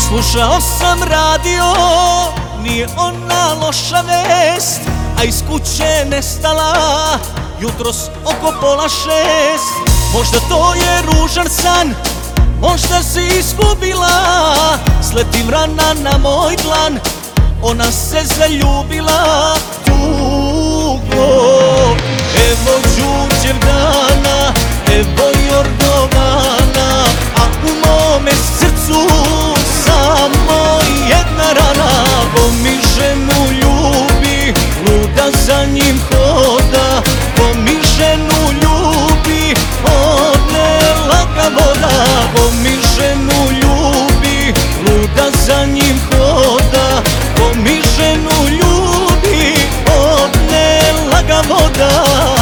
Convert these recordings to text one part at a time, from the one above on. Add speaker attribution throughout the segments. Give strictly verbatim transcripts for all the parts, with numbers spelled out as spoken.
Speaker 1: Slušao sam radio, nije ona loša vest, a iz kuće nestala jutros oko pola šest. Možda to je ružan san, možda si izgubila, sletim rana na moj dlan, ona se zaljubila tugo. Evo đuđev dana, evo Jordovana, a u mome srcu samo jedna rana. Ko mi ženu ljubi, luda za njim hoda, ko mi ženu ljubi, odnela ga voda. Ko mi ženu ljubi, luda za njim hoda, ko mi ženu ljubi, odnela ga voda.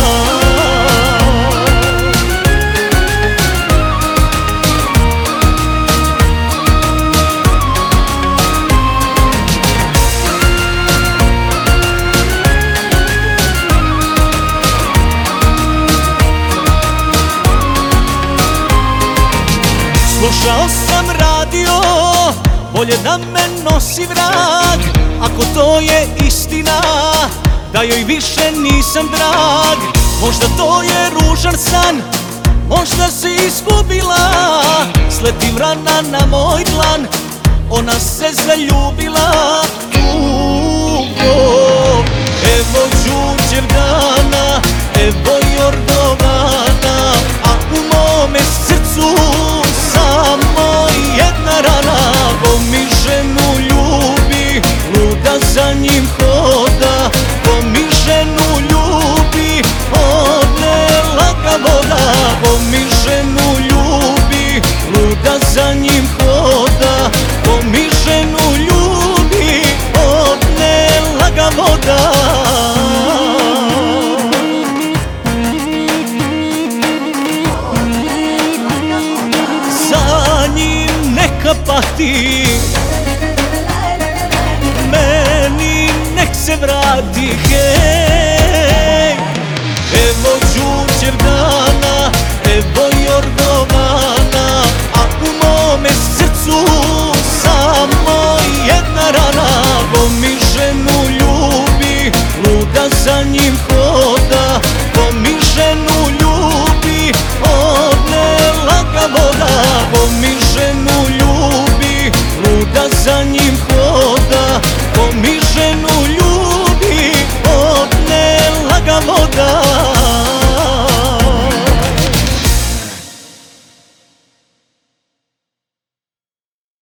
Speaker 1: Slušao sam radio, bolje da me nosi vrag, ako to je istina, da joj više nisam drag. Možda to je ružan san, možda si izgubila, sletim rana na moj dlan, ona se zaljubila tugo. Evo đuđev dana, evo Jordovana, a u mome srcu samo jedna rana. Ko mi ženu ljubi, luda za njim hoda, ko mi ženu ljubi, odnela ga voda. Ko mi ženu ljubi, luda za njim hoda, ko mi ženu ljubi, odnela ga voda. Pati, meni nek se vrati, hej. Evo đuđev dana, evo Jordovana, a u mome srcu samo jedna rana. Ko mi ženu ljubi, luda za njim hoda,